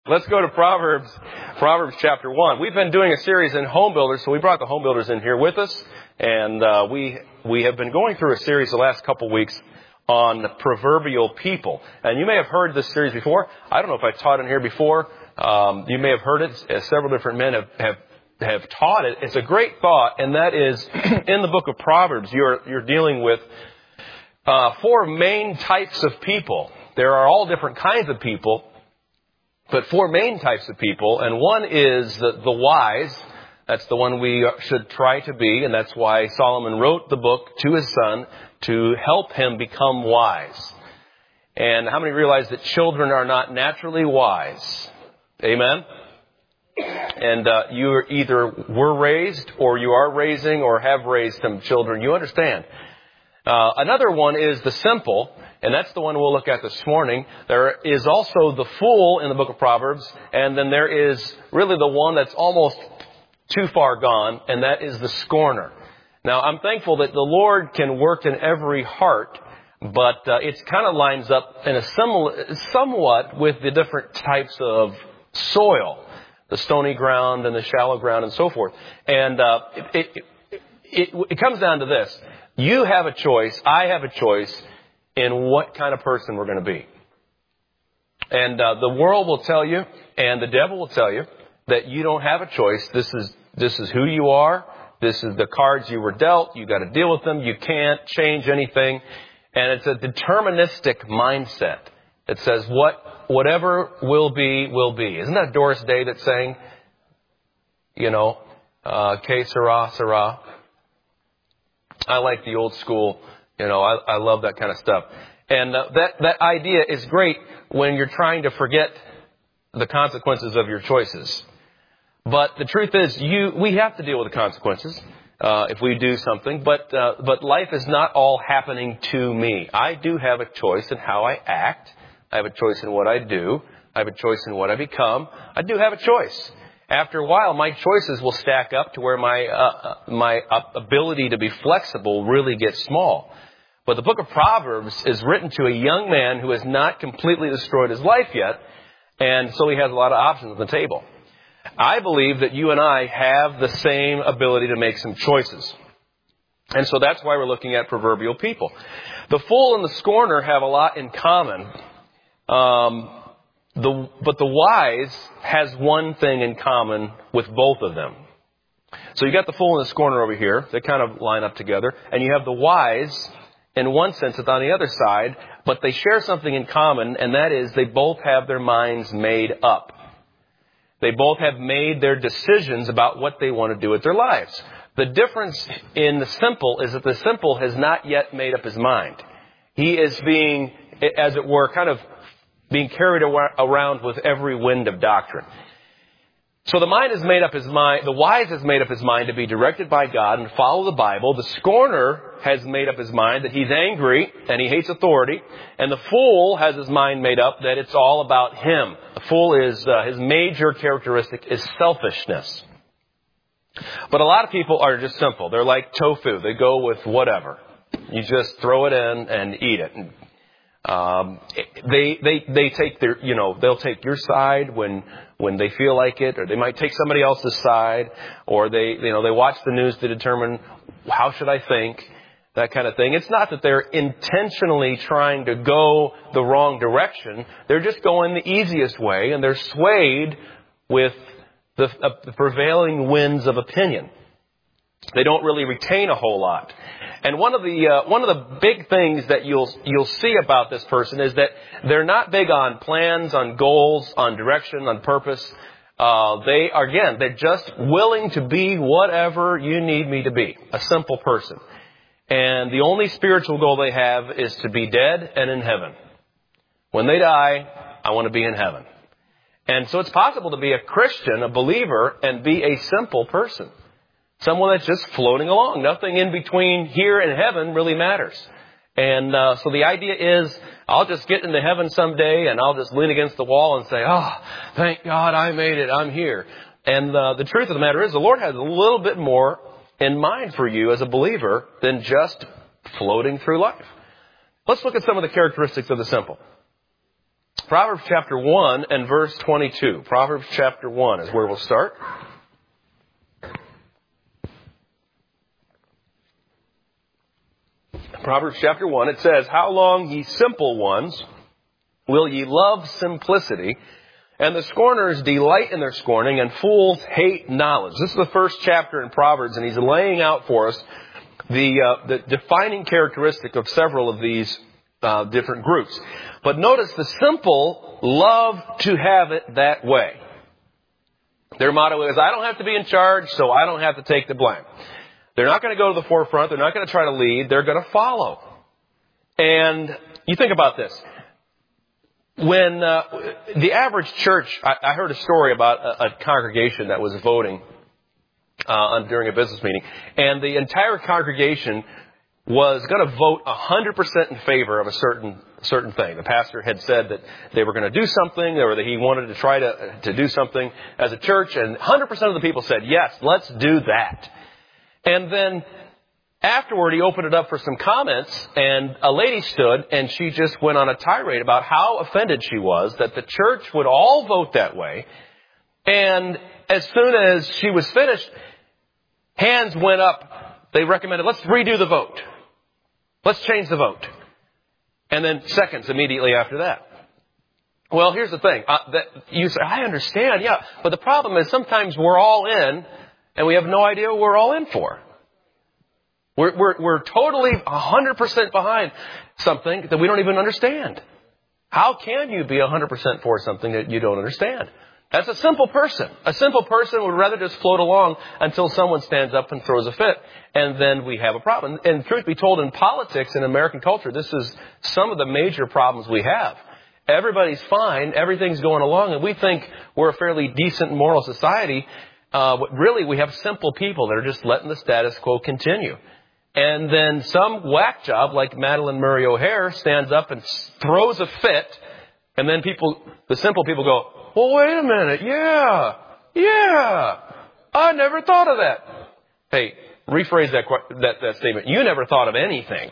Let's go to Proverbs chapter 1. We've been doing a series in home builders, so we brought the home builders in here with us. And we have been going through a series the last couple weeks on the proverbial people. And you may have heard this series before. I don't know if I taught in here before. You may have heard it. Several different men have taught it. It's a great thought, and that is in the book of Proverbs, you're dealing with four main types of people. There are all different kinds of people, but four main types of people, and one is the wise. That's the one we should try to be, and that's why Solomon wrote the book to his son to help him become wise. And how many realize that children are not naturally wise? Amen? And you either were raised, or you are raising, or have raised some children. You understand. Another one is the simple, and that's the one we'll look at this morning. There is also the fool in the book of Proverbs, and then there is really the one that's almost too far gone, and that is the scorner. Now, I'm thankful that the Lord can work in every heart, but it kind of lines up in a somewhat with the different types of soil, the stony ground and the shallow ground and so forth. And it comes down to this. You have a choice, I have a choice in what kind of person we're going to be. And the world will tell you, and the devil will tell you, that you don't have a choice. This is who you are. This is the cards you were dealt. You got to deal with them. You can't change anything. And it's a deterministic mindset that says whatever will be, will be. Isn't that Doris Day that's saying, que sera, sera? I like the old school. I love that kind of stuff. And that idea is great when you're trying to forget the consequences of your choices. But the truth is, we have to deal with the consequences if we do something. But life is not all happening to me. I do have a choice in how I act. I have a choice in what I do. I have a choice in what I become. I do have a choice. After a while, my choices will stack up to where my ability to be flexible really gets small. But the book of Proverbs is written to a young man who has not completely destroyed his life yet, and so he has a lot of options on the table. I believe that you and I have the same ability to make some choices. And so that's why we're looking at proverbial people. The fool and the scorner have a lot in common. But the wise has one thing in common with both of them. So you got the fool and the scorner over here. They kind of line up together. And you have the wise, in one sense, that's on the other side. But they share something in common, and that is they both have their minds made up. They both have made their decisions about what they want to do with their lives. The difference in the simple is that the simple has not yet made up his mind. He is being, as it were, kind of being carried around with every wind of doctrine. So the mind has made up his mind. The wise has made up his mind to be directed by God and follow the Bible. The scorner has made up his mind that he's angry and he hates authority. And the fool has his mind made up that it's all about him. The fool is, his major characteristic is selfishness. But a lot of people are just simple. They're like tofu. They go with whatever. You just throw it in and eat it. They take their, they'll take your side when they feel like it, or they might take somebody else's side, or they watch the news to determine how should I think, that kind of thing. It's not that they're intentionally trying to go the wrong direction. They're just going the easiest way, and they're swayed with the prevailing winds of opinion. They don't really retain a whole lot. And one of the big things that you'll see about this person is that they're not big on plans, on goals, on direction, on purpose. They're just willing to be whatever you need me to be. A simple person. And the only spiritual goal they have is to be dead and in heaven. When they die, I want to be in heaven. And so it's possible to be a Christian, a believer, and be a simple person. Someone that's just floating along. Nothing in between here and heaven really matters. And so the idea is, I'll just get into heaven someday and I'll just lean against the wall and say, thank God I made it. I'm here. And the truth of the matter is the Lord has a little bit more in mind for you as a believer than just floating through life. Let's look at some of the characteristics of the simple. Proverbs chapter 1 and verse 22. Proverbs chapter 1 is where we'll start. Proverbs chapter 1, it says, "How long, ye simple ones, will ye love simplicity? And the scorners delight in their scorning, and fools hate knowledge." This is the first chapter in Proverbs, and he's laying out for us the defining characteristic of several of these different groups. But notice the simple love to have it that way. Their motto is, I don't have to be in charge, so I don't have to take the blame. They're not going to go to the forefront. They're not going to try to lead. They're going to follow. And you think about this. When the average church, I heard a story about a congregation that was voting during a business meeting, and the entire congregation was going to vote 100% in favor of a certain thing. The pastor had said that they were going to do something, or that he wanted to try to do something as a church, and 100% of the people said, yes, let's do that. And then afterward, he opened it up for some comments, and a lady stood, and she just went on a tirade about how offended she was that the church would all vote that way. And as soon as she was finished, hands went up. They recommended, let's redo the vote. Let's change the vote. And then seconds immediately after that. Well, here's the thing. You say, I understand, yeah. But the problem is sometimes we're all in, and we have no idea what we're all in for. We're totally 100% behind something that we don't even understand. How can you be 100% for something that you don't understand? That's a simple person. A simple person would rather just float along until someone stands up and throws a fit, and then we have a problem. And truth be told, in politics, in American culture, this is some of the major problems we have. Everybody's fine, everything's going along, and we think we're a fairly decent moral society. But really, we have simple people that are just letting the status quo continue. And then some whack job like Madalyn Murray O'Hair stands up and throws a fit, and then the simple people go, well, wait a minute, yeah, I never thought of that. Hey, rephrase that statement. You never thought of anything.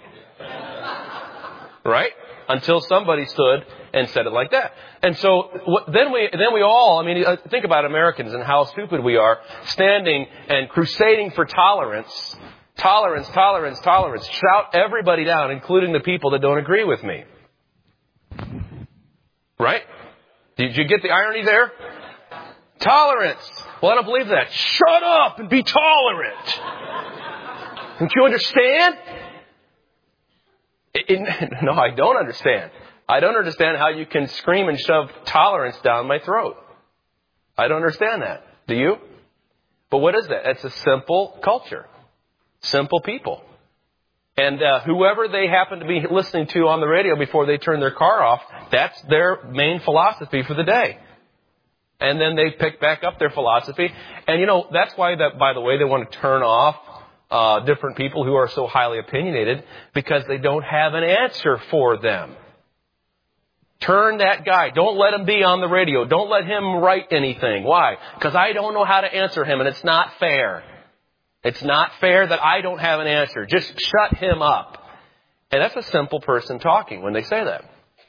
Right? Until somebody stood and said it like that. And so then we all, think about Americans and how stupid we are, standing and crusading for tolerance. Tolerance, tolerance, tolerance. Shout everybody down, including the people that don't agree with me. Right? Did you get the irony there? Tolerance. Well, I don't believe that. Shut up and be tolerant. Don't you understand? No, I don't understand. I don't understand how you can scream and shove tolerance down my throat. I don't understand that. Do you? But what is that? It's a simple culture. Simple people. And whoever they happen to be listening to on the radio before they turn their car off, that's their main philosophy for the day. And then they pick back up their philosophy. And that's why by the way, they want to turn off different people who are so highly opinionated, because they don't have an answer for them. Turn that guy. Don't let him be on the radio. Don't let him write anything. Why? Because I don't know how to answer him, and it's not fair. It's not fair that I don't have an answer. Just shut him up. And that's a simple person talking when they say that.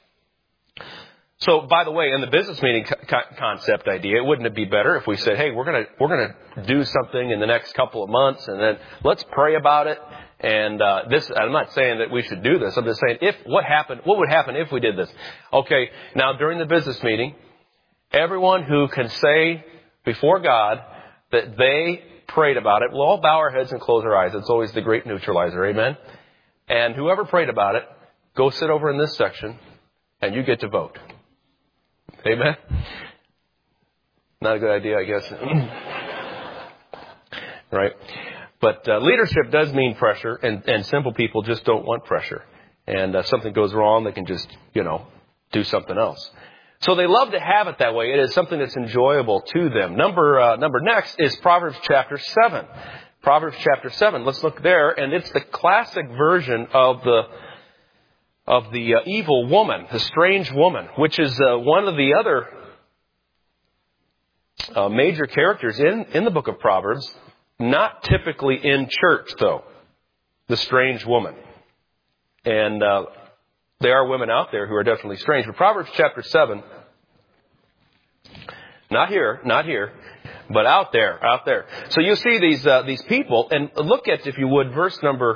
So, by the way, in the business meeting concept idea, wouldn't it be better if we said, hey, we're gonna do something in the next couple of months, and then let's pray about it. And I'm not saying that we should do this. I'm just saying, what would happen if we did this? Okay, now during the business meeting, everyone who can say before God that they prayed about it, we'll all bow our heads and close our eyes. It's always the great neutralizer, amen? And whoever prayed about it, go sit over in this section, and you get to vote. Amen? Not a good idea, I guess. Right? But leadership does mean pressure, and simple people just don't want pressure. And something goes wrong, they can just, do something else. So they love to have it that way. It is something that's enjoyable to them. Number next is Proverbs chapter 7. Proverbs chapter 7. Let's look there, and it's the classic version of the evil woman, the strange woman, which is one of the other major characters in the book of Proverbs. Not typically in church, though. The strange woman. And There are women out there who are definitely strange. But Proverbs chapter 7, not here, but out there. So you see these people, and look at, if you would, verse number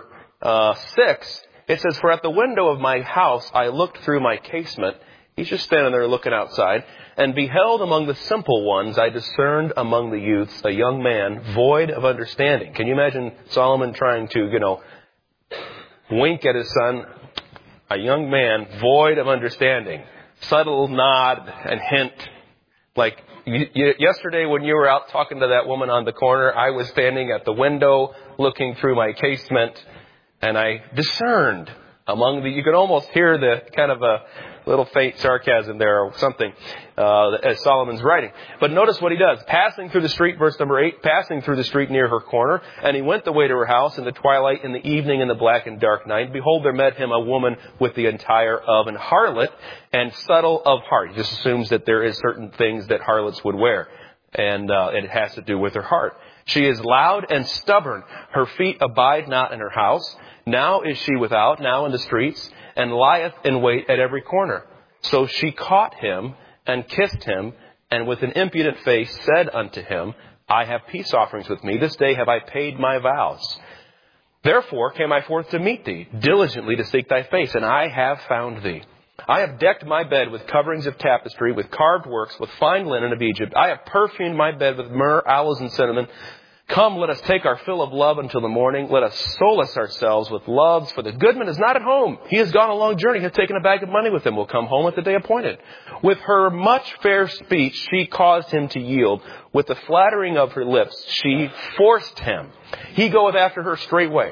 6. It says, "For at the window of my house I looked through my casement." He's just standing there looking outside. "And beheld among the simple ones, I discerned among the youths a young man void of understanding." Can you imagine Solomon trying to, wink at his son? A young man void of understanding. Subtle nod and hint. Like yesterday when you were out talking to that woman on the corner, I was standing at the window looking through my casement, and I discerned among you could almost hear the kind of a little faint sarcasm there or something as Solomon's writing. But notice what he does. Passing through the street, verse number 8, passing through the street near her corner, and he went the way to her house in the twilight, in the evening, in the black and dark night. Behold, there met him a woman with the attire of an harlot and subtle of heart. He just assumes that there is certain things that harlots would wear, and it has to do with her heart. "She is loud and stubborn. Her feet abide not in her house. Now is she without, now in the streets, and lieth in wait at every corner. So she caught him and kissed him, and with an impudent face said unto him, I have peace offerings with me. This day have I paid my vows. Therefore came I forth to meet thee, diligently to seek thy face, and I have found thee. I have decked my bed with coverings of tapestry, with carved works, with fine linen of Egypt. I have perfumed my bed with myrrh, aloes, and cinnamon. Come, let us take our fill of love until the morning. Let us solace ourselves with loves, for the goodman is not at home. He has gone a long journey, has taken a bag of money with him, will come home at the day appointed. With her much fair speech she caused him to yield. With the flattering of her lips she forced him. He goeth after her straightway,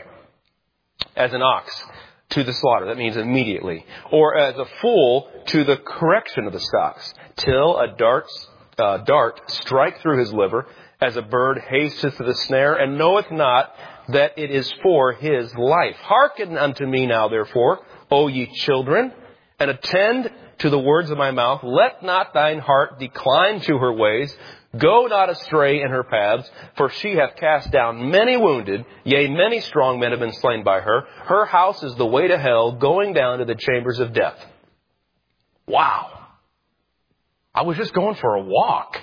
as an ox to the slaughter. That means immediately. Or as a fool to the correction of the stocks, till a dart strike through his liver, as a bird hasteth to the snare, and knoweth not that it is for his life. Hearken unto me now, therefore, O ye children, and attend to the words of my mouth. Let not thine heart decline to her ways. Go not astray in her paths, for she hath cast down many wounded, yea, many strong men have been slain by her. Her house is the way to hell, going down to the chambers of death. Wow. I was just going for a walk,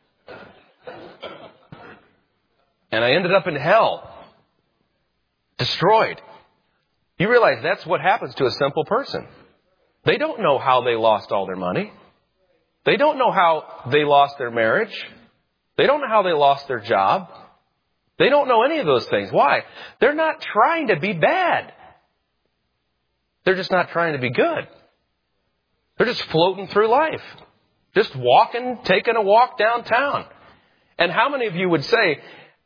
and I ended up in hell. Destroyed. You realize that's what happens to a simple person. They don't know how they lost all their money. They don't know how they lost their marriage. They don't know how they lost their job. They don't know any of those things. Why? They're not trying to be bad. They're just not trying to be good. They're just floating through life. Just walking, taking a walk downtown. And how many of you would say,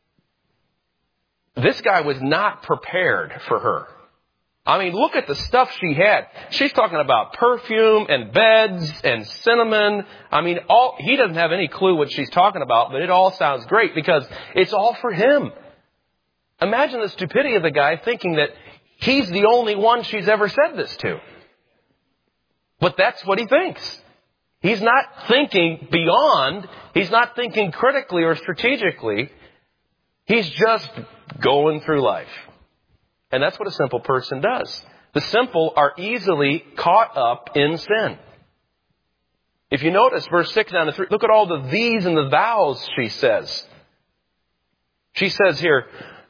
this guy was not prepared for her? I mean, look at the stuff she had. She's talking about perfume and beds and cinnamon. I mean, he doesn't have any clue what she's talking about, but it all sounds great because it's all for him. Imagine the stupidity of the guy thinking that he's the only one she's ever said this to. But that's what he thinks. He's not thinking beyond. He's not thinking critically or strategically. He's just going through life. And that's what a simple person does. The simple are easily caught up in sin. If you notice verse 6 down to 3, look at all the these and the thous she says. She says here,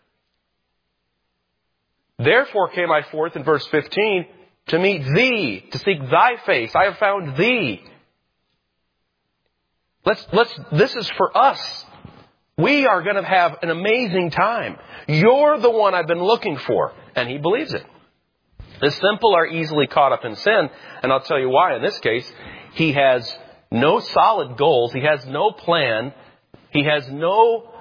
therefore came I forth in verse 15 to meet thee, to seek thy face. I have found thee. This is for us. We are going to have an amazing time. You're the one I've been looking for. And he believes it. The simple are easily caught up in sin. And I'll tell you why. In this case, he has no solid goals. He has no plan. He has no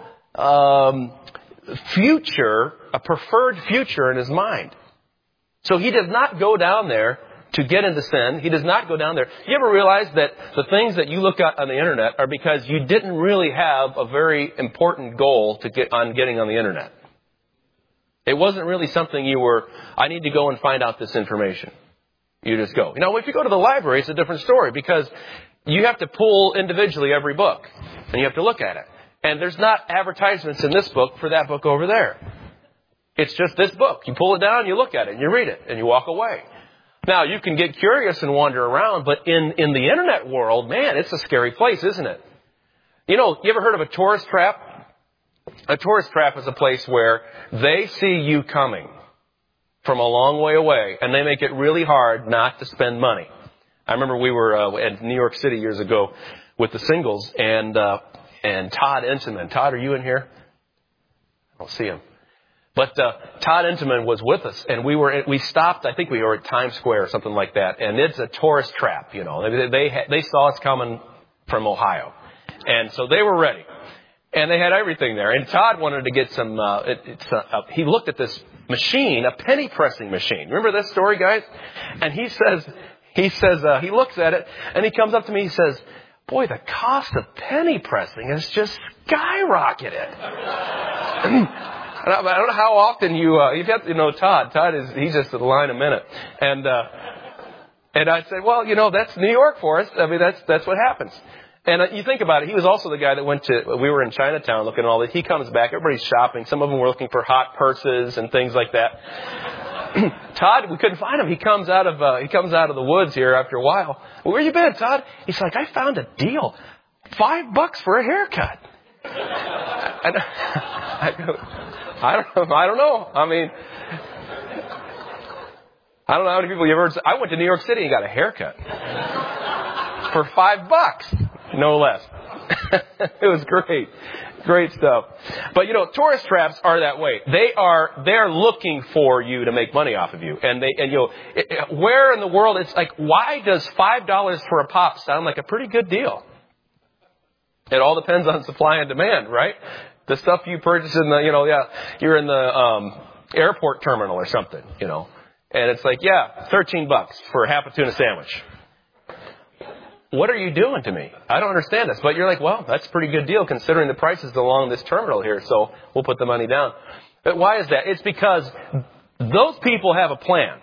future, a preferred future in his mind. So he does not go down there to get into sin. He does not go down there. You ever realize that the things that you look at on the internet are because you didn't really have a very important goal to get on getting on the internet? It wasn't really something I need to go and find out this information. You just go. If you go to the library, it's a different story because you have to pull individually every book and you have to look at it. And there's not advertisements in this book for that book over there. It's just this book. You pull it down, you look at it, and you read it, and you walk away. Now, you can get curious and wander around, but in the internet world, man, it's a scary place, isn't it? You know, you ever heard of a tourist trap? A tourist trap is a place where they see you coming from a long way away, and they make it really hard not to spend money. I remember we were at New York City years ago with the Singles, and Todd Intiman. Todd, are you in here? I don't see him. But Todd Intiman was with us, and we stopped. I think we were at Times Square or something like that. And it's a tourist trap, you know. They saw us coming from Ohio, and so they were ready, and they had everything there. And Todd wanted to get some. He looked at this machine, a penny pressing machine. Remember this story, guys? And he says he looks at it, and he comes up to me. He says, "Boy, the cost of penny pressing has just skyrocketed." I don't know how often you've got, you know, Todd. He's just at the line a minute. And I said, well, you know, that's New York for us. I mean, that's what happens. And you think about it. He was also the guy that we were in Chinatown looking at all this. He comes back. Everybody's shopping. Some of them were looking for hot purses and things like that. Todd, we couldn't find him. He comes out of the woods here after a while. Well, where you been, Todd? He's like, I found a deal. $5 for a haircut. And I don't know. I mean, I don't know how many people you've heard say, I went to New York City and got a haircut for $5, no less. It was great. Great stuff. But you know, tourist traps are that way. They're looking for you to make money off of you. And where in the world, it's like, why does $5 for a pop sound like a pretty good deal? It all depends on supply and demand, right? The stuff you purchase you're in the airport terminal or something, you know, and it's like, $13 for half a tuna sandwich. What are you doing to me? I don't understand this. But you're like, well, that's a pretty good deal considering the prices along this terminal here, so we'll put the money down. But why is that? It's because those people have a plan.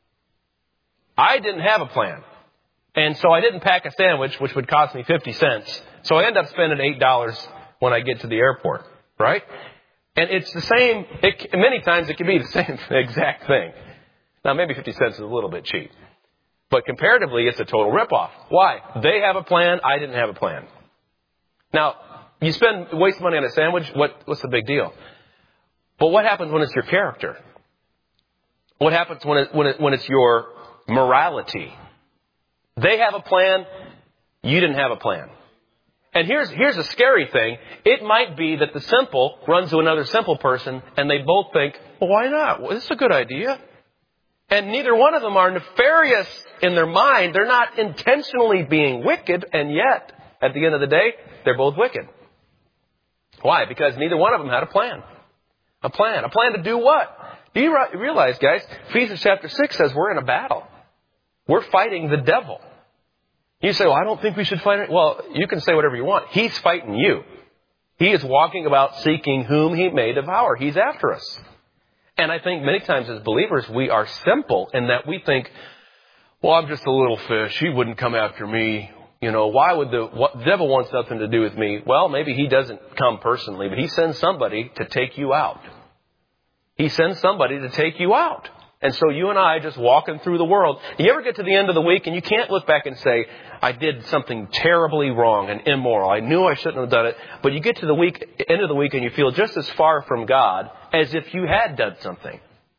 I didn't have a plan. And so I didn't pack a sandwich, which would cost me 50 cents. So I end up spending $8 when I get to the airport, right? And it's the same. Many times it can be the same exact thing. Now, maybe 50 cents is a little bit cheap. But comparatively, it's a total ripoff. Why? They have a plan. I didn't have a plan. Now, you waste money on a sandwich. What's the big deal? But what happens when it's your character? What happens when it's your morality? They have a plan. You didn't have a plan. And here's a scary thing. It might be that the simple runs to another simple person and they both think, well, why not? Well, this is a good idea. And neither one of them are nefarious in their mind. They're not intentionally being wicked. And yet, at the end of the day, they're both wicked. Why? Because neither one of them had a plan. A plan. A plan to do what? Do you realize, guys, Ephesians chapter 6 says we're in a battle. We're fighting the devil. You say, well, I don't think we should fight it. Well, you can say whatever you want. He's fighting you. He is walking about seeking whom he may devour. He's after us. And I think many times as believers, we are simple in that we think, well, I'm just a little fish. He wouldn't come after me. You know, why would the devil wants nothing to do with me? Well, maybe he doesn't come personally, but he sends somebody to take you out. He sends somebody to take you out. And so you and I just walking through the world. You ever get to the end of the week and you can't look back and say, I did something terribly wrong and immoral. I knew I shouldn't have done it. But you get to the end of the week and you feel just as far from God as if you had done something.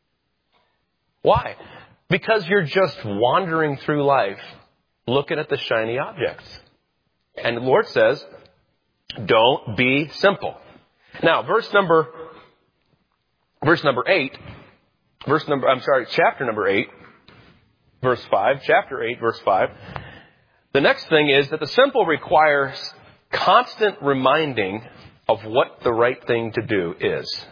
Why? Because you're just wandering through life looking at the shiny objects. And the Lord says, don't be simple. Now, chapter number 8, verse 5. Chapter 8, verse 5. The next thing is that the simple requires constant reminding of what the right thing to do is.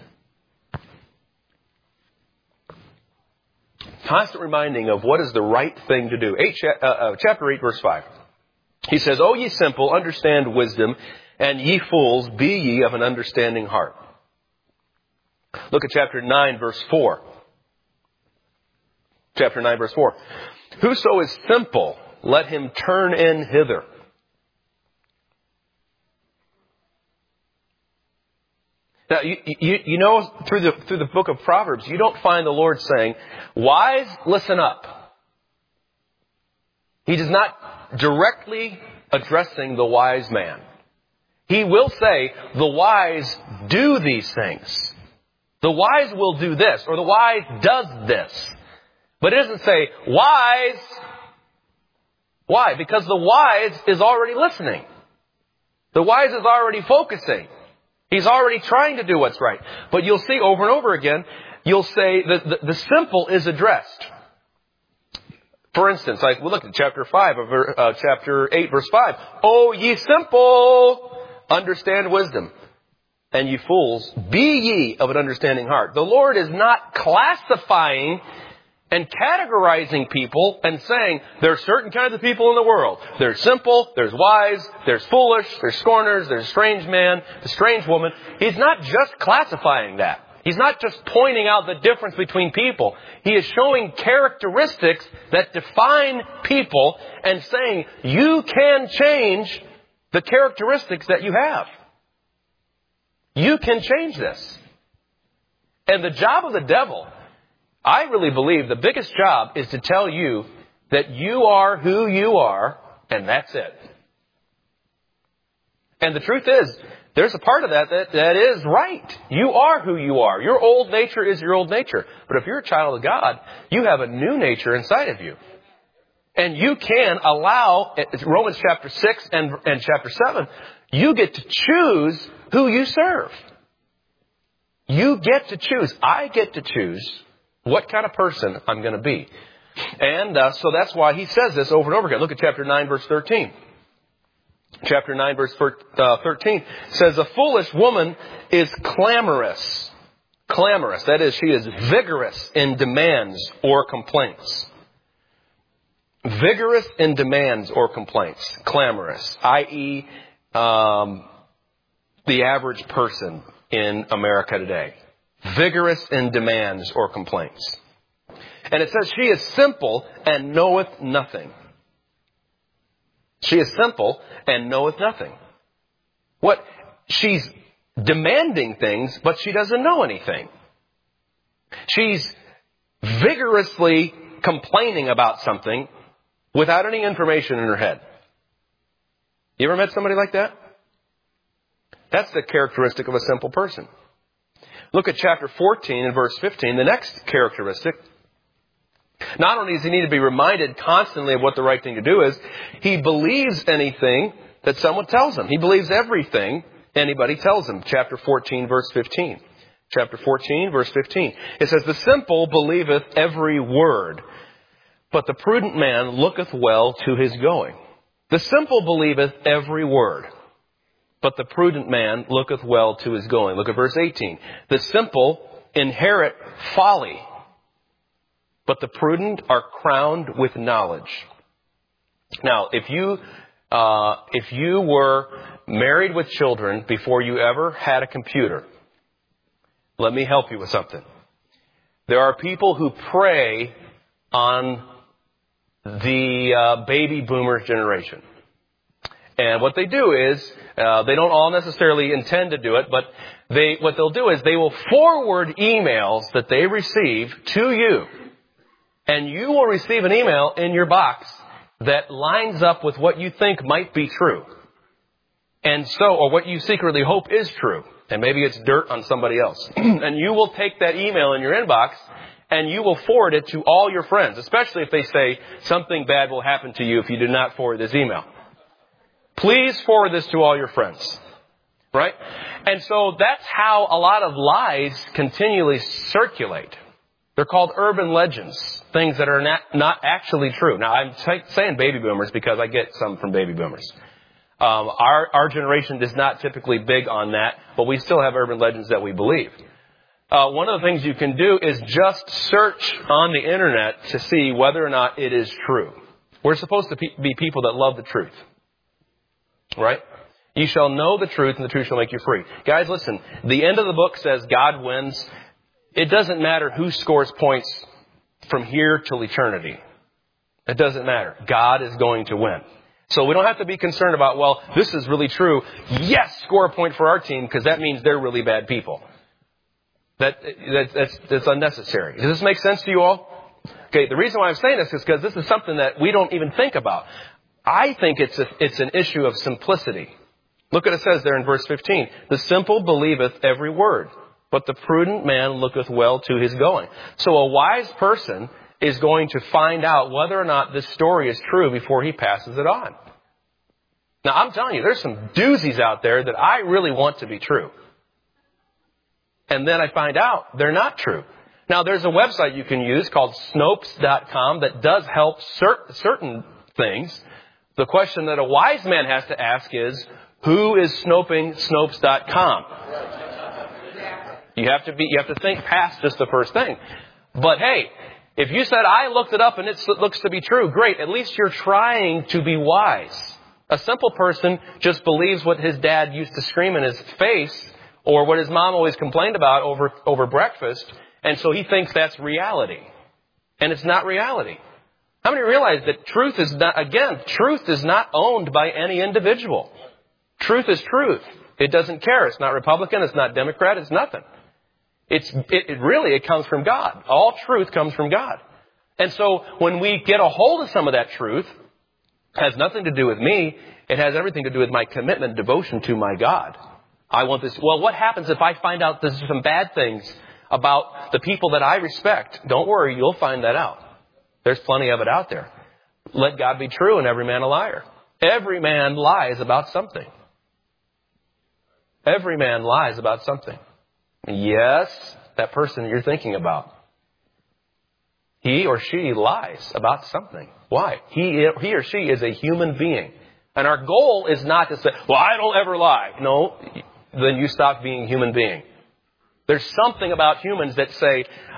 Constant reminding of what is the right thing to do. Chapter 8, verse 5. He says, O ye simple, understand wisdom, and ye fools, be ye of an understanding heart. Look at chapter 9, verse 4. Chapter 9, verse 4. Whoso is simple, let him turn in hither. Now, you know, through the book of Proverbs, you don't find the Lord saying, wise, listen up. He does not directly addressing the wise man. He will say, the wise do these things. The wise will do this, or the wise does this. But it doesn't say, wise. Why? Because the wise is already listening. The wise is already focusing. He's already trying to do what's right. But you'll see over and over again, you'll say that the simple is addressed. For instance, we look at chapter 8, verse 5. O ye simple, understand wisdom. And ye fools, be ye of an understanding heart. The Lord is not classifying and categorizing people and saying there are certain kinds of people in the world. There's simple, there's wise, there's foolish, there's scorners, there's strange man, the strange woman. He's not just classifying that. He's not just pointing out the difference between people. He is showing characteristics that define people and saying you can change the characteristics that you have. You can change this. And the job of the devil, I really believe the biggest job is to tell you that you are who you are, and that's it. And the truth is, there's a part of that is right. You are who you are. Your old nature is your old nature. But if you're a child of God, you have a new nature inside of you. And you can allow, Romans chapter 6 and chapter 7, you get to choose who you serve. You get to choose. I get to choose what kind of person I'm going to be. And so that's why he says this over and over again. Look at chapter 9, verse 13. Chapter 9, verse 13 says, a foolish woman is clamorous. Clamorous. That is, she is vigorous in demands or complaints. Vigorous in demands or complaints. Clamorous. I.e., the average person in America today. Vigorous in demands or complaints. And it says she is simple and knoweth nothing. She is simple and knoweth nothing. What? She's demanding things, but she doesn't know anything. She's vigorously complaining about something without any information in her head. You ever met somebody like that? That's the characteristic of a simple person. Look at chapter 14 and verse 15, the next characteristic. Not only does he need to be reminded constantly of what the right thing to do is, he believes anything that someone tells him. He believes everything anybody tells him. Chapter 14, verse 15. Chapter 14, verse 15. It says, the simple believeth every word, but the prudent man looketh well to his going. The simple believeth every word, but the prudent man looketh well to his going. Look at verse 18. The simple inherit folly, but the prudent are crowned with knowledge. Now, if you were married with children before you ever had a computer, let me help you with something. There are people who prey on the baby boomers generation. And what they do is, they don't all necessarily intend to do it, but what they'll do is they will forward emails that they receive to you. And you will receive an email in your box that lines up with what you think might be true. And so, or what you secretly hope is true. And maybe it's dirt on somebody else. And you will take that email in your inbox and you will forward it to all your friends, especially if they say something bad will happen to you if you do not forward this email. Please forward this to all your friends. Right? And so that's how a lot of lies continually circulate. They're called urban legends, things that are not actually true. Now, I'm saying baby boomers because I get some from baby boomers. Our generation is not typically big on that, but we still have urban legends that we believe. One of the things you can do is just search on the internet to see whether or not it is true. We're supposed to be people that love the truth. Right? You shall know the truth, and the truth shall make you free. Guys, listen. The end of the book says God wins. It doesn't matter who scores points from here till eternity. It doesn't matter. God is going to win. So we don't have to be concerned about, well, this is really true. Yes, score a point for our team because that means they're really bad people. That's unnecessary. Does this make sense to you all? Okay, the reason why I'm saying this is because this is something that we don't even think about. I think it's an issue of simplicity. Look what it says there in verse 15. The simple believeth every word, but the prudent man looketh well to his going. So a wise person is going to find out whether or not this story is true before he passes it on. Now, I'm telling you, there's some doozies out there that I really want to be true. And then I find out they're not true. Now, there's a website you can use called Snopes.com that does help certain things. The question that a wise man has to ask is, who is snoping Snopes.com? You have to think past just the first thing. But hey, if you said, I looked it up and it looks to be true, great. At least you're trying to be wise. A simple person just believes what his dad used to scream in his face or what his mom always complained about over breakfast. And so he thinks that's reality. And it's not reality. How many realize that truth is not owned by any individual? Truth is truth. It doesn't care. It's not Republican. It's not Democrat. It's nothing. It comes from God. All truth comes from God. And so when we get a hold of some of that truth, it has nothing to do with me. It has everything to do with my commitment and devotion to my God. I want this. Well, what happens if I find out there's some bad things about the people that I respect? Don't worry, you'll find that out. There's plenty of it out there. Let God be true and every man a liar. Every man lies about something. Every man lies about something. Yes, that person you're thinking about. He or she lies about something. Why? He or she is a human being. And our goal is not to say, well, I don't ever lie. No, then you stop being a human being. There's something about humans that say,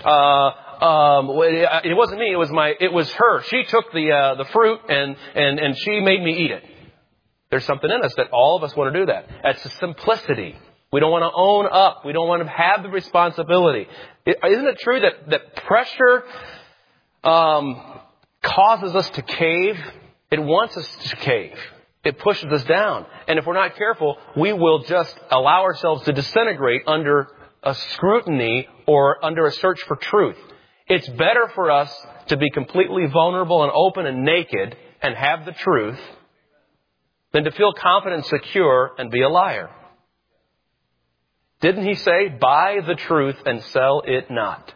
it wasn't me, it was her. She took the fruit and she made me eat it. There's something in us that all of us want to do that. That's a simplicity. We don't want to own up. We don't want to have the responsibility. Isn't it true that pressure causes us to cave? It wants us to cave. It pushes us down. And if we're not careful, we will just allow ourselves to disintegrate under a scrutiny or under a search for truth. It's better for us to be completely vulnerable and open and naked and have the truth than to feel confident and secure and be a liar. Didn't he say, buy the truth and sell it not?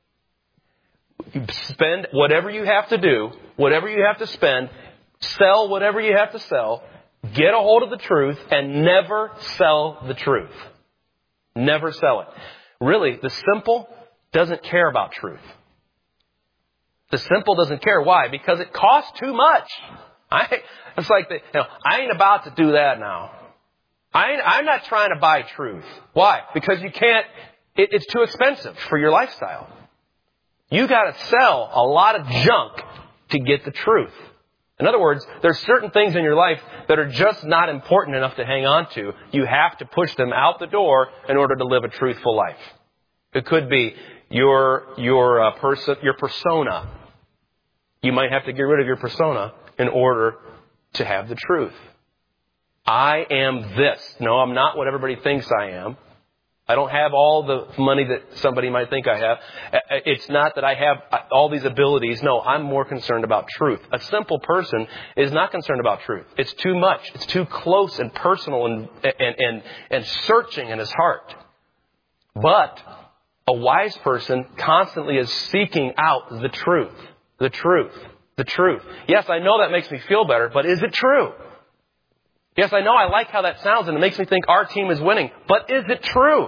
You spend whatever you have to do, whatever you have to spend, sell whatever you have to sell, get a hold of the truth, and never sell the truth. Never sell it. Really, the simple doesn't care about truth. The simple doesn't care. Why? Because it costs too much. It's like, I ain't about to do that now. I'm not trying to buy truth. Why? Because you can't, it's too expensive for your lifestyle. You got to sell a lot of junk to get the truth. In other words, there's certain things in your life that are just not important enough to hang on to. You have to push them out the door in order to live a truthful life. It could be your persona. You might have to get rid of your persona in order to have the truth. I am this. No, I'm not what everybody thinks I am. I don't have all the money that somebody might think I have. It's not that I have all these abilities. No, I'm more concerned about truth. A simple person is not concerned about truth. It's too much. It's too close and personal and searching in his heart. But a wise person constantly is seeking out the truth. The truth. The truth. Yes, I know that makes me feel better, but is it true? Yes, I know I like how that sounds and it makes me think our team is winning. But is it true?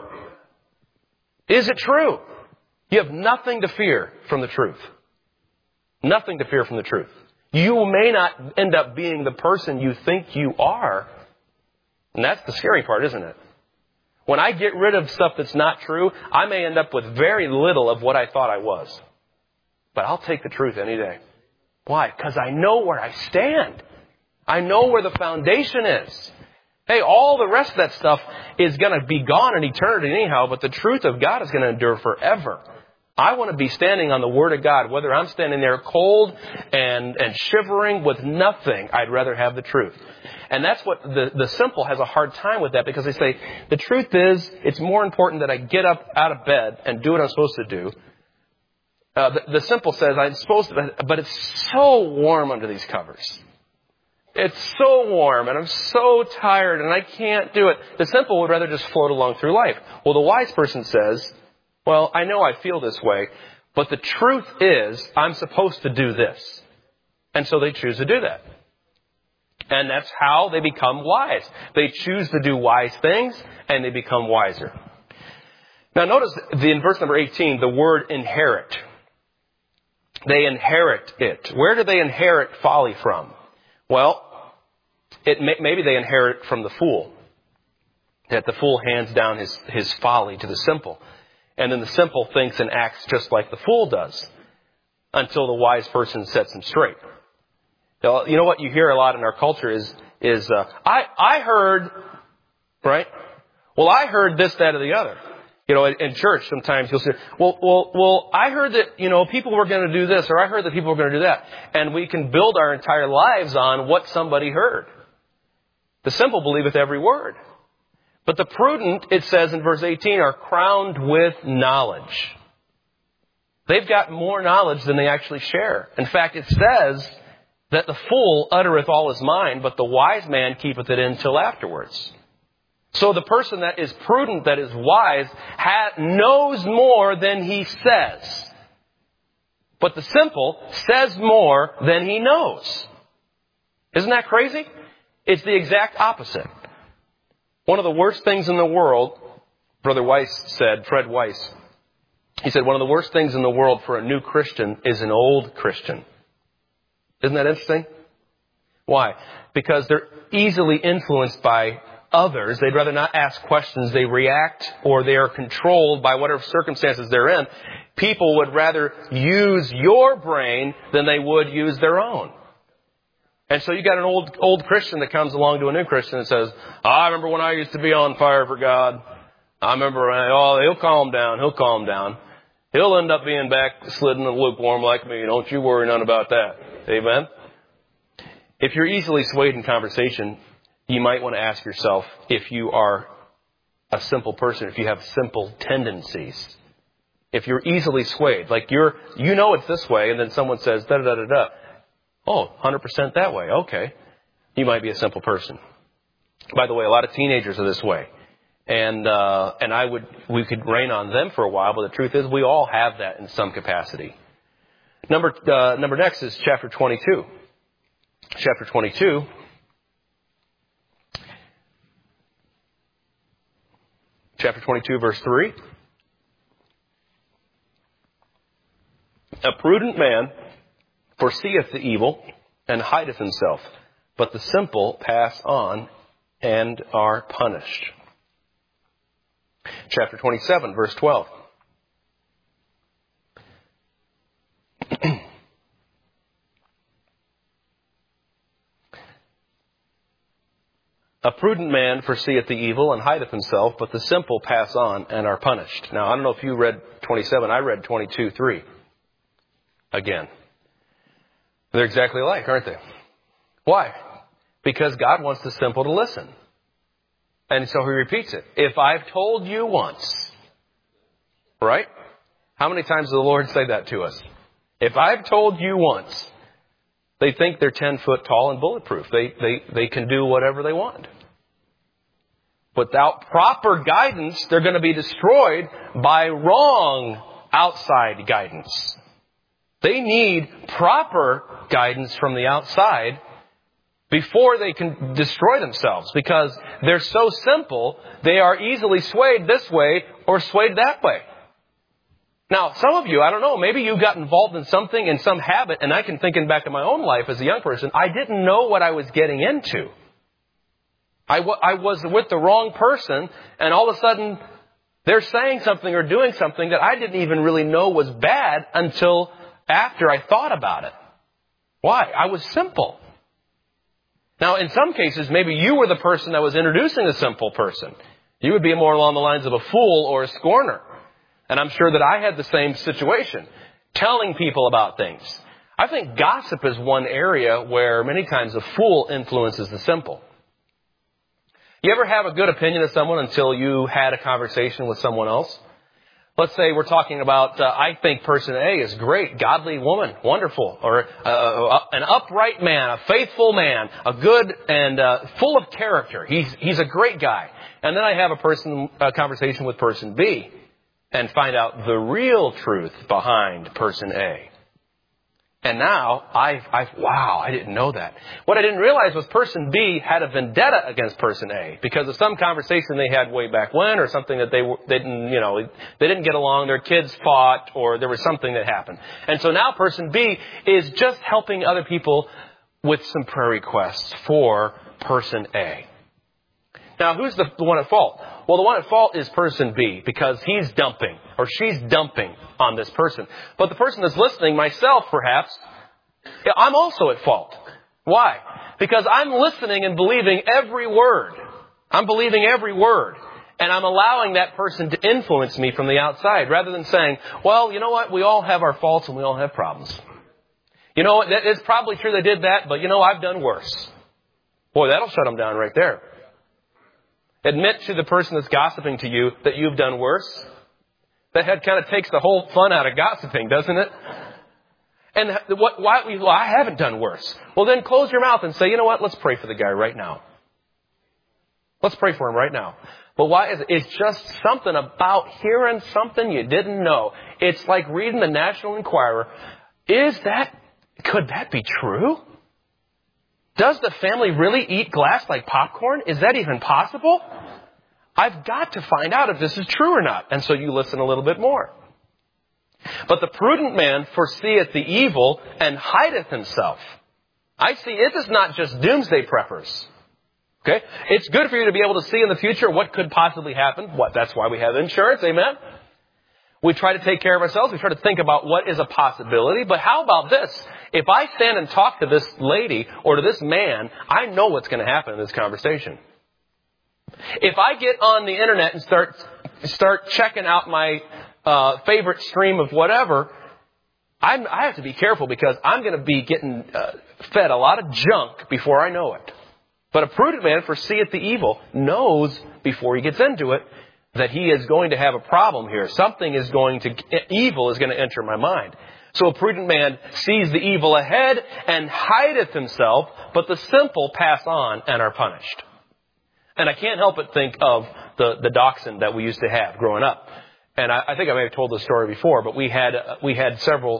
Is it true? You have nothing to fear from the truth. Nothing to fear from the truth. You may not end up being the person you think you are. And that's the scary part, isn't it? When I get rid of stuff that's not true, I may end up with very little of what I thought I was. But I'll take the truth any day. Why? Because I know where I stand. I know where the foundation is. Hey, all the rest of that stuff is going to be gone in eternity anyhow, but the truth of God is going to endure forever. I want to be standing on the Word of God, whether I'm standing there cold and shivering with nothing. I'd rather have the truth. And that's what the simple has a hard time with that, because they say, the truth is, it's more important that I get up out of bed and do what I'm supposed to do The simple says, I'm supposed to, but it's so warm under these covers. It's so warm, and I'm so tired, and I can't do it. The simple would rather just float along through life. Well, the wise person says, well, I know I feel this way, but the truth is, I'm supposed to do this. And so they choose to do that. And that's how they become wise. They choose to do wise things, and they become wiser. Now notice in verse number 18, the word inherit. They inherit it. Where do they inherit folly from? Well, maybe they inherit it from the fool. That the fool hands down his folly to the simple. And then the simple thinks and acts just like the fool does. Until the wise person sets him straight. Now, you know what you hear a lot in our culture is I heard, right? Well, I heard this, that, or the other. You know, in church sometimes you'll say, well, I heard that, people were going to do this, or I heard that people were going to do that. And we can build our entire lives on what somebody heard. The simple believeth every word. But the prudent, it says in verse 18, are crowned with knowledge. They've got more knowledge than they actually share. In fact, it says that the fool uttereth all his mind, but the wise man keepeth it in till afterwards. So the person that is prudent, that is wise, knows more than he says. But the simple says more than he knows. Isn't that crazy? It's the exact opposite. One of the worst things in the world, Brother Weiss said, Fred Weiss, he said, one of the worst things in the world for a new Christian is an old Christian. Isn't that interesting? Why? Because they're easily influenced by others. They'd rather not ask questions. They react, or they are controlled by whatever circumstances they're in. People would rather use your brain than they would use their own. And so you got an old Christian that comes along to a new Christian and says, I remember when I used to be on fire for God. I remember, he'll calm down. He'll calm down. He'll end up being backslidden and lukewarm like me. Don't you worry none about that. Amen? If you're easily swayed in conversation, you might want to ask yourself if you are a simple person, if you have simple tendencies. If you're easily swayed, like it's this way, and then someone says, da-da-da-da-da. Oh, 100% that way. Okay. You might be a simple person. By the way, a lot of teenagers are this way. And we could rain on them for a while, but the truth is we all have that in some capacity. Number next is chapter 22. Chapter 22. Chapter 22, verse 3. A prudent man foreseeth the evil and hideth himself, but the simple pass on and are punished. Chapter 27, verse 12. A prudent man foreseeth the evil and hideth himself, but the simple pass on and are punished. Now, I don't know if you read 27. I read 22:3 again. They're exactly alike, aren't they? Why? Because God wants the simple to listen. And so he repeats it. If I've told you once, right? How many times does the Lord say that to us? If I've told you once, they think they're 10 foot tall and bulletproof. They can do whatever they want. Without proper guidance, they're going to be destroyed by wrong outside guidance. They need proper guidance from the outside before they can destroy themselves, because they're so simple, they are easily swayed this way or swayed that way. Now, some of you, I don't know, maybe you got involved in something, in some habit, and I can think back in my own life as a young person, I didn't know what I was getting into. I was with the wrong person, and all of a sudden, they're saying something or doing something that I didn't even really know was bad until after I thought about it. Why? I was simple. Now, in some cases, maybe you were the person that was introducing the simple person. You would be more along the lines of a fool or a scorner. And I'm sure that I had the same situation, telling people about things. I think gossip is one area where many times a fool influences the simple. You ever have a good opinion of someone until you had a conversation with someone else? Let's say we're talking about, I think person A is great, godly woman, wonderful, or an upright man, a faithful man, a good and full of character. He's a great guy. And then I have a conversation with person B and find out the real truth behind person A. And now, wow, I didn't know that. What I didn't realize was person B had a vendetta against person A because of some conversation they had way back when, or something that they didn't get along, their kids fought, or there was something that happened. And so now person B is just helping other people with some prayer requests for person A. Now, who's the one at fault? Well, the one at fault is person B because he's dumping or she's dumping on this person. But the person that's listening, myself perhaps, I'm also at fault. Why? Because I'm listening and believing every word. I'm believing every word. And I'm allowing that person to influence me from the outside rather than saying, well, you know what? We all have our faults and we all have problems. You know, it's probably true they did that, but I've done worse. Boy, that'll shut them down right there. Admit to the person that's gossiping to you that you've done worse. That kind of takes the whole fun out of gossiping, doesn't it? And why? I haven't done worse. Well, then close your mouth and say, you know what? Let's pray for the guy right now. Let's pray for him right now. But why is it? It's just something about hearing something you didn't know. It's like reading the National Enquirer. Could that be true? Does the family really eat glass like popcorn? Is that even possible? I've got to find out if this is true or not. And so you listen a little bit more. But the prudent man foreseeth the evil and hideth himself. I see it is not just doomsday preppers. Okay? It's good for you to be able to see in the future what could possibly happen. That's why we have insurance. Amen? We try to take care of ourselves. We try to think about what is a possibility. But how about this? If I stand and talk to this lady or to this man, I know what's going to happen in this conversation. If I get on the internet and start checking out my favorite stream of whatever, I have to be careful because I'm going to be getting fed a lot of junk before I know it. But a prudent man foreseeth the evil, knows before he gets into it that he is going to have a problem here. Evil is going to enter my mind. So a prudent man sees the evil ahead and hideth himself, but the simple pass on and are punished. And I can't help but think of the dachshund that we used to have growing up. And I think I may have told this story before, but we had several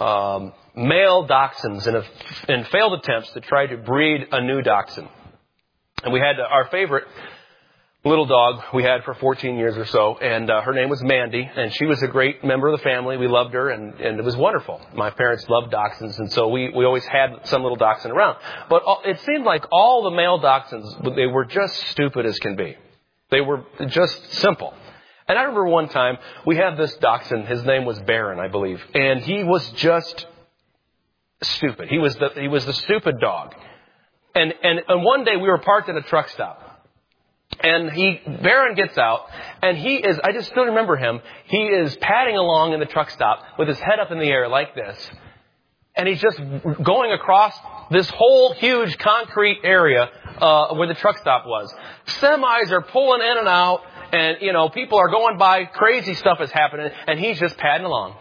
male dachshunds in failed attempts to try to breed a new dachshund. And we had our favorite little dog we had for 14 years or so, and her name was Mandy, and she was a great member of the family. We loved her, and it was wonderful. My parents loved dachshunds, and so we always had some little dachshund around. But it seemed like all the male dachshunds, they were just stupid as can be. They were just simple. And I remember one time, we had this dachshund, his name was Baron, I believe, and he was just stupid. He was the stupid dog. And one day we were parked at a truck stop. And Baron gets out, and I just still remember him, he is padding along in the truck stop with his head up in the air like this. And he's just going across this whole huge concrete area where the truck stop was. Semis are pulling in and out, and, people are going by, crazy stuff is happening, and he's just padding along.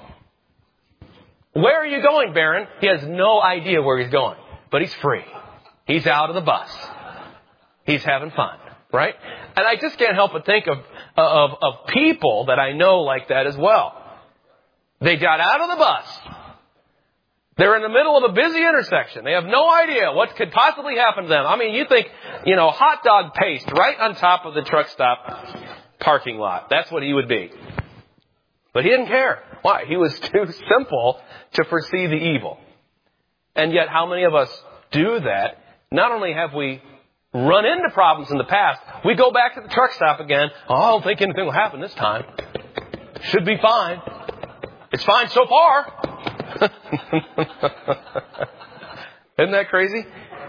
Where are you going, Baron? He has no idea where he's going, but he's free. He's out of the bus. He's having fun. Right? And I just can't help but think of people that I know like that as well. They got out of the bus. They're in the middle of a busy intersection. They have no idea what could possibly happen to them. I mean, you think, hot dog paste right on top of the truck stop parking lot. That's what he would be. But he didn't care. Why? He was too simple to foresee the evil. And yet, how many of us do that? Not only have we run into problems in the past, we go back to the truck stop again. Oh, I don't think anything will happen this time. Should be fine. It's fine so far. Isn't that crazy?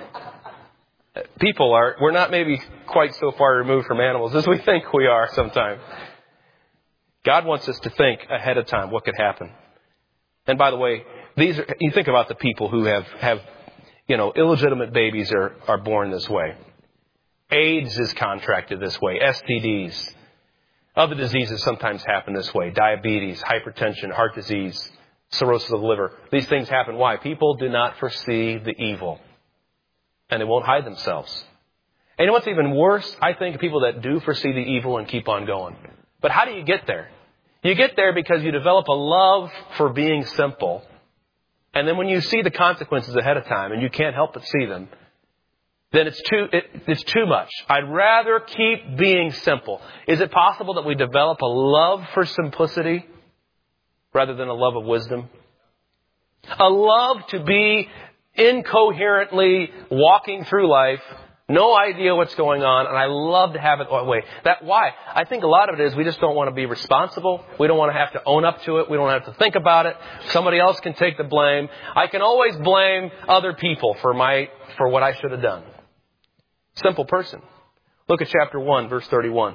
We're not maybe quite so far removed from animals as we think we are sometimes. God wants us to think ahead of time what could happen. And by the way, you think about the people who have illegitimate babies are born this way. AIDS is contracted this way. STDs. Other diseases sometimes happen this way. Diabetes, hypertension, heart disease, cirrhosis of the liver. These things happen. Why? People do not foresee the evil. And they won't hide themselves. And you know what's even worse? I think people that do foresee the evil and keep on going. But how do you get there? You get there because you develop a love for being simple. And then when you see the consequences ahead of time and you can't help but see them, then it's too much. I'd rather keep being simple. Is it possible that we develop a love for simplicity rather than a love of wisdom? A love to be incoherently walking through life, no idea what's going on, and I love to have it that way. Why? I think a lot of it is we just don't want to be responsible. We don't want to have to own up to it. We don't have to think about it. Somebody else can take the blame. I can always blame other people for what I should have done. Simple person. Look at chapter 1, verse 31.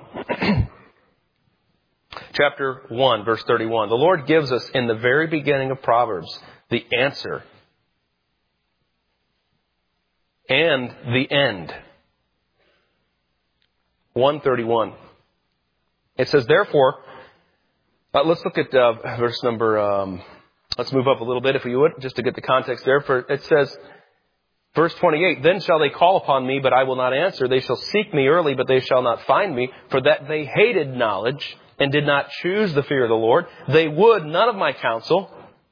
Chapter 1, verse 31. The Lord gives us in the very beginning of Proverbs the answer and the end. 1:31. It says, therefore, let's look at verse number, let's move up a little bit if we would, just to get the context there. It says, verse 28, then shall they call upon me, but I will not answer. They shall seek me early, but they shall not find me. For that they hated knowledge and did not choose the fear of the Lord. They would none of my counsel.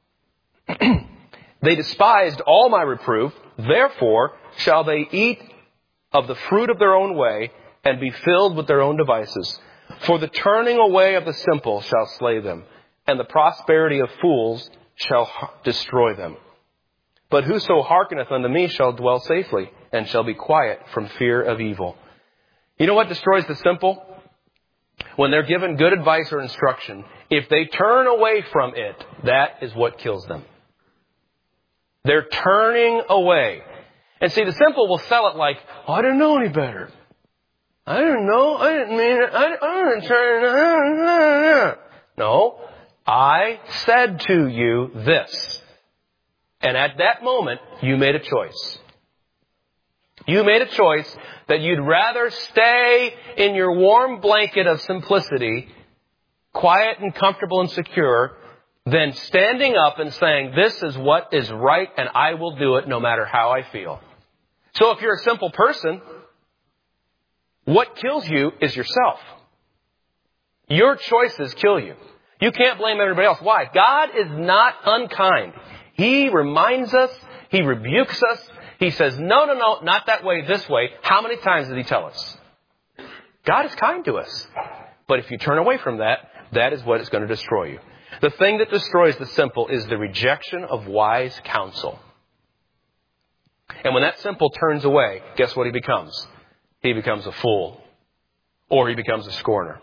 They despised all my reproof. Therefore shall they eat of the fruit of their own way and be filled with their own devices. For the turning away of the simple shall slay them, and the prosperity of fools shall destroy them. But whoso hearkeneth unto me shall dwell safely, and shall be quiet from fear of evil. You know what destroys the simple? When they're given good advice or instruction, if they turn away from it, that is what kills them. They're turning away. And see, the simple will sell it like, oh, I didn't know any better. I didn't know. I didn't mean it. I didn't try. No, I said to you this. And at that moment, you made a choice. You made a choice that you'd rather stay in your warm blanket of simplicity, quiet and comfortable and secure, than standing up and saying, this is what is right and I will do it no matter how I feel. So if you're a simple person, what kills you is yourself. Your choices kill you. You can't blame everybody else. Why? God is not unkind. He reminds us. He rebukes us. He says, no, not that way, this way. How many times did He tell us? God is kind to us. But if you turn away from that, that is what is going to destroy you. The thing that destroys the simple is the rejection of wise counsel. And when that simple turns away, guess what he becomes? He becomes a fool. Or he becomes a scorner.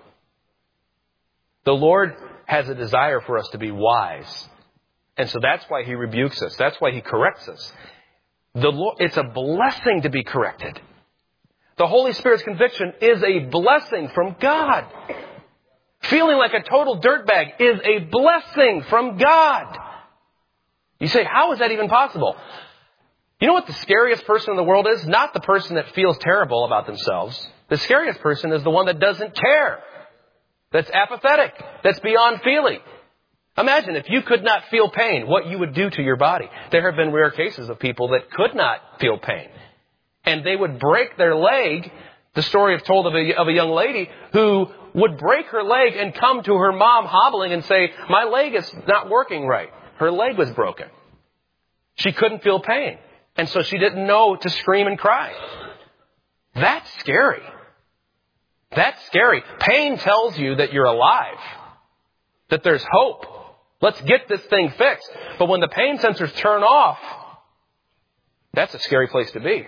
The Lord has a desire for us to be wise. And so that's why He rebukes us. That's why He corrects us. It's a blessing to be corrected. The Holy Spirit's conviction is a blessing from God. Feeling like a total dirtbag is a blessing from God. You say, how is that even possible? You know what the scariest person in the world is? Not the person that feels terrible about themselves. The scariest person is the one that doesn't care. That's apathetic. That's beyond feeling. Imagine if you could not feel pain, what you would do to your body. There have been rare cases of people that could not feel pain. And they would break their leg. The story is told of a young lady who would break her leg and come to her mom hobbling and say, my leg is not working right. Her leg was broken. She couldn't feel pain. And so she didn't know to scream and cry. That's scary. That's scary. Pain tells you that you're alive. That there's hope. Let's get this thing fixed. But when the pain sensors turn off, that's a scary place to be.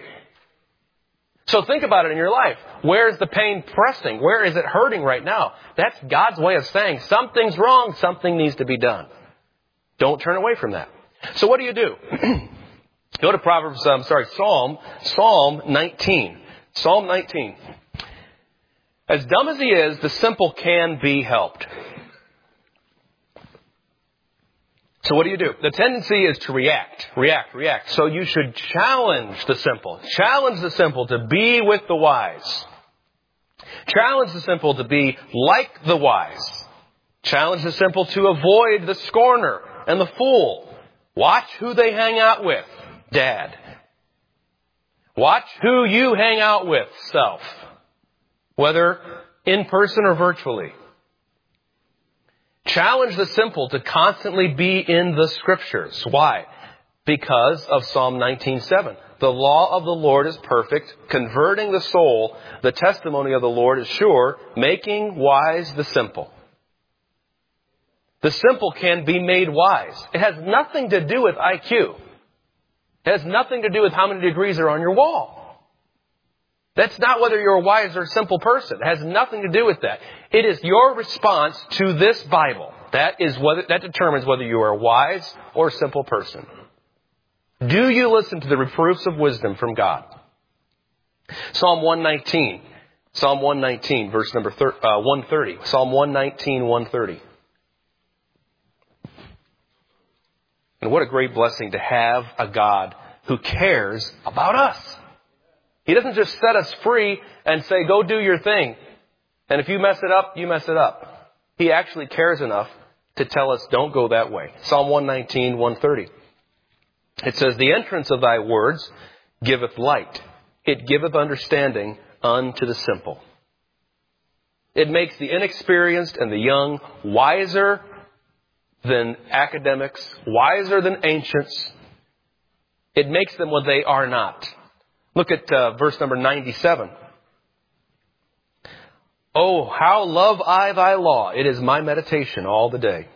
So think about it in your life. Where is the pain pressing? Where is it hurting right now? That's God's way of saying something's wrong. Something needs to be done. Don't turn away from that. So what do you do? Go to Psalm 19. Psalm 19. As dumb as he is, the simple can be helped. So what do? The tendency is to react. So you should challenge the simple. Challenge the simple to be with the wise. Challenge the simple to be like the wise. Challenge the simple to avoid the scorner and the fool. Watch who they hang out with, Dad. Watch who you hang out with, self. Whether in person or virtually. Challenge the simple to constantly be in the Scriptures. Why? Because of Psalm 19:7. The law of the Lord is perfect, converting the soul. The testimony of the Lord is sure, making wise the simple. The simple can be made wise. It has nothing to do with IQ. It has nothing to do with how many degrees are on your wall. That's not whether you're a wise or simple person. It has nothing to do with that. It is your response to this Bible. That determines whether you are a wise or a simple person. Do you listen to the reproofs of wisdom from God? Psalm 119. Psalm 119, verse number 130. Psalm 119, 130. And what a great blessing to have a God who cares about us. He doesn't just set us free and say, go do your thing. And if you mess it up, you mess it up. He actually cares enough to tell us, don't go that way. Psalm 119, 130. It says, the entrance of thy words giveth light. It giveth understanding unto the simple. It makes the inexperienced and the young wiser than academics, wiser than ancients. It makes them what they are not. Look at verse number 97. Oh, how love I thy law. It is my meditation all the day.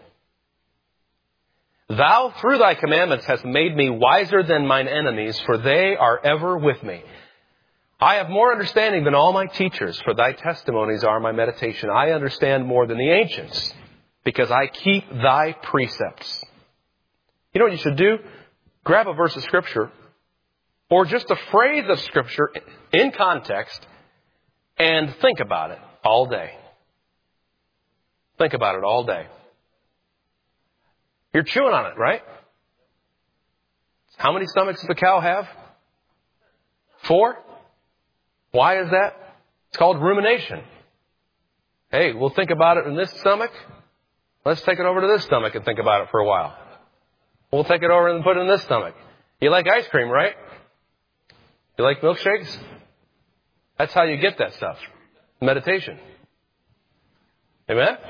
Thou through thy commandments hast made me wiser than mine enemies, for they are ever with me. I have more understanding than all my teachers, for thy testimonies are my meditation. I understand more than the ancients, because I keep thy precepts. You know what you should do? Grab a verse of Scripture, or just a phrase of Scripture in context, and think about it all day. Think about it all day. You're chewing on it, right? How many stomachs does a cow have? 4? Why is that? It's called rumination. Hey, we'll think about it in this stomach. Let's take it over to this stomach and think about it for a while. We'll take it over and put it in this stomach. You like ice cream, right? You like milkshakes? That's how you get that stuff. Meditation. Amen?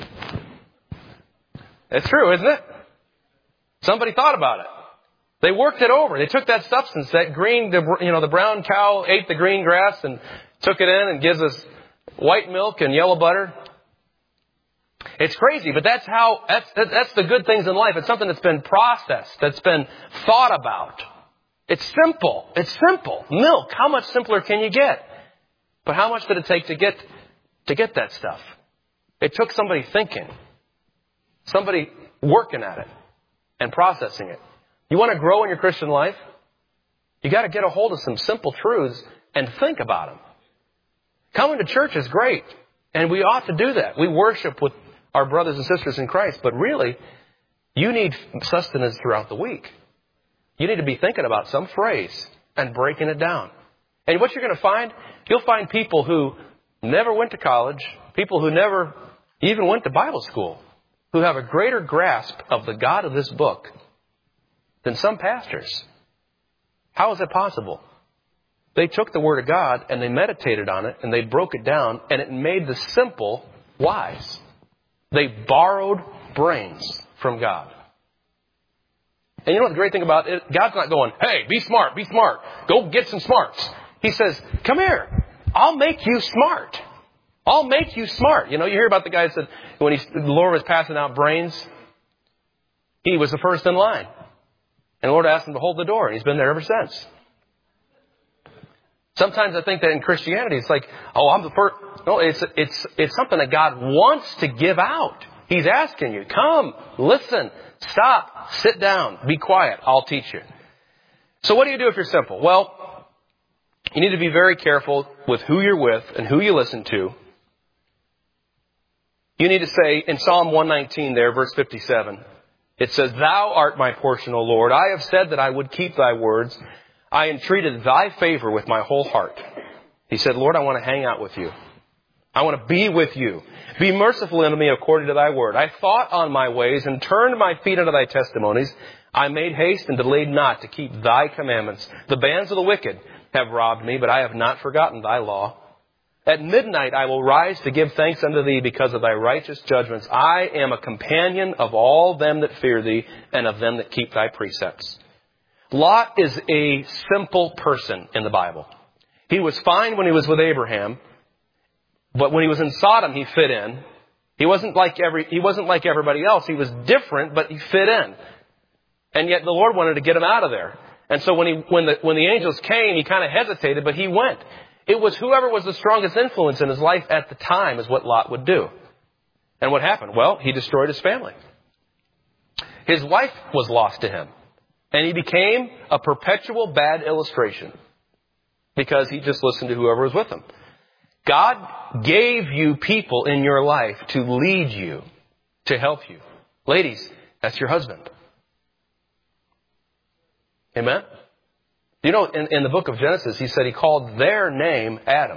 It's true, isn't it? Somebody thought about it. They worked it over. They took that substance, that green, the brown cow ate the green grass and took it in and gives us white milk and yellow butter. It's crazy, but that's the good things in life. It's something that's been processed, that's been thought about. It's simple. It's simple. Milk, how much simpler can you get? But how much did it take to get that stuff? It took somebody thinking, somebody working at it and processing it. You want to grow in your Christian life? You got to get a hold of some simple truths and think about them. Coming to church is great, and we ought to do that. We worship with our brothers and sisters in Christ, but really, you need sustenance throughout the week. You need to be thinking about some phrase and breaking it down. And what you're going to find, you'll find people who never went to college, people who never even went to Bible school, who have a greater grasp of the God of this book than some pastors. How is it possible? They took the Word of God and they meditated on it and they broke it down and it made the simple wise. They borrowed brains from God. And you know what the great thing about it? God's not going, hey, be smart, go get some smarts. He says, come here, I'll make you smart. I'll make you smart. You know, you hear about the guy that said when the Lord was passing out brains, he was the first in line. And the Lord asked him to hold the door, and he's been there ever since. Sometimes I think that in Christianity, it's like, oh, I'm the first. No, it's something that God wants to give out. He's asking you, come, listen, stop, sit down, be quiet, I'll teach you. So what do you do if you're simple? Well, you need to be very careful with who you're with and who you listen to. You need to say, in Psalm 119 there, verse 57, it says, thou art my portion, O Lord. I have said that I would keep thy words. I entreated thy favor with my whole heart. He said, Lord, I want to hang out with you. I want to be with you. Be merciful unto me according to thy word. I thought on my ways and turned my feet unto thy testimonies. I made haste and delayed not to keep thy commandments. The bands of the wicked have robbed me, but I have not forgotten thy law. At midnight I will rise to give thanks unto thee because of thy righteous judgments. I am a companion of all them that fear thee and of them that keep thy precepts. Lot is a simple person in the Bible. He was fine when he was with Abraham, but when he was in Sodom, he fit in. He wasn't like everybody else. He was different, but he fit in. And yet the Lord wanted to get him out of there. And so when the angels came, he kind of hesitated, but he went. It was whoever was the strongest influence in his life at the time is what Lot would do. And what happened? Well, he destroyed his family. His wife was lost to him. And he became a perpetual bad illustration because he just listened to whoever was with him. God gave you people in your life to lead you, to help you. Ladies, that's your husband. Amen? You know, in the book of Genesis, he said he called their name Adam.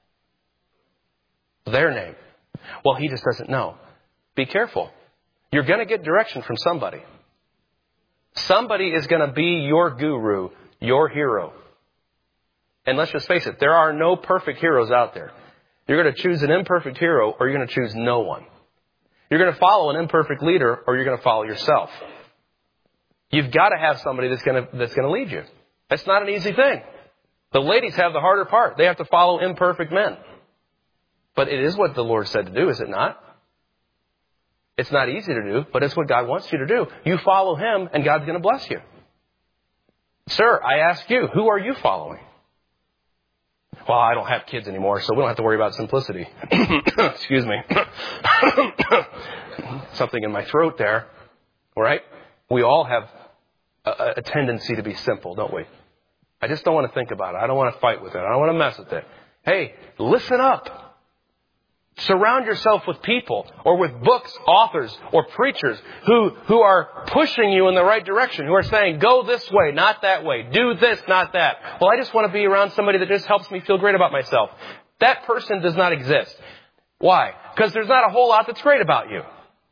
Their name. Well, he just doesn't know. Be careful. You're going to get direction from somebody. Somebody is going to be your guru, your hero. And let's just face it, there are no perfect heroes out there. You're going to choose an imperfect hero or you're going to choose no one. You're going to follow an imperfect leader or you're going to follow yourself. You've got to have somebody that's going to lead you. That's not an easy thing. The ladies have the harder part. They have to follow imperfect men. But it is what the Lord said to do, is it not? It's not easy to do, but it's what God wants you to do. You follow Him and God's going to bless you. Sir, I ask you, who are you following? Well, I don't have kids anymore, so we don't have to worry about simplicity. Excuse me. Something in my throat there. All right? We all have a tendency to be simple, don't we? I just don't want to think about it. I don't want to fight with it. I don't want to mess with it. Hey, listen up. Surround yourself with people or with books, authors, or preachers who are pushing you in the right direction, who are saying, go this way, not that way. Do this, not that. Well, I just want to be around somebody that just helps me feel great about myself. That person does not exist. Why? Because there's not a whole lot that's great about you.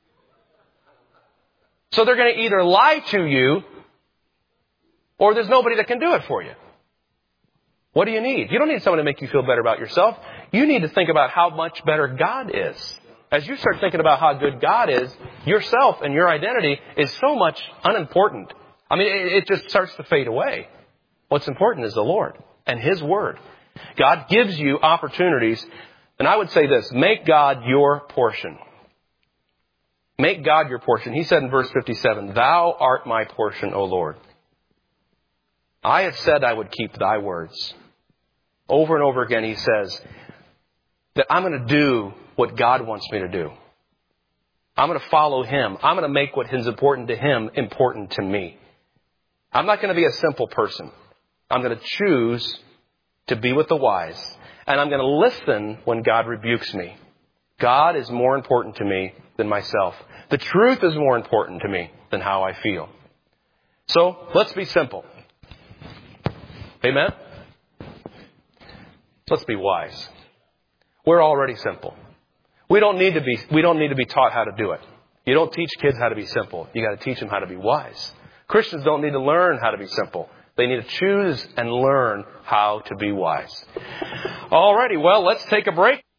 So they're going to either lie to you or there's nobody that can do it for you. What do you need? You don't need someone to make you feel better about yourself. You need to think about how much better God is. As you start thinking about how good God is, yourself and your identity is so much unimportant. I mean, it just starts to fade away. What's important is the Lord and His Word. God gives you opportunities. And I would say this, make God your portion. Make God your portion. He said in verse 57, Thou art my portion, O Lord. I have said I would keep thy words. Over and over again, he says that I'm going to do what God wants me to do. I'm going to follow Him. I'm going to make what is important to Him important to me. I'm not going to be a simple person. I'm going to choose to be with the wise. And I'm going to listen when God rebukes me. God is more important to me than myself. The truth is more important to me than how I feel. So let's be simple. Amen? Let's be wise. We're already simple. We don't need to be taught how to do it. You don't teach kids how to be simple. You got to teach them how to be wise. Christians don't need to learn how to be simple. They need to choose and learn how to be wise. Alrighty, well, let's take a break.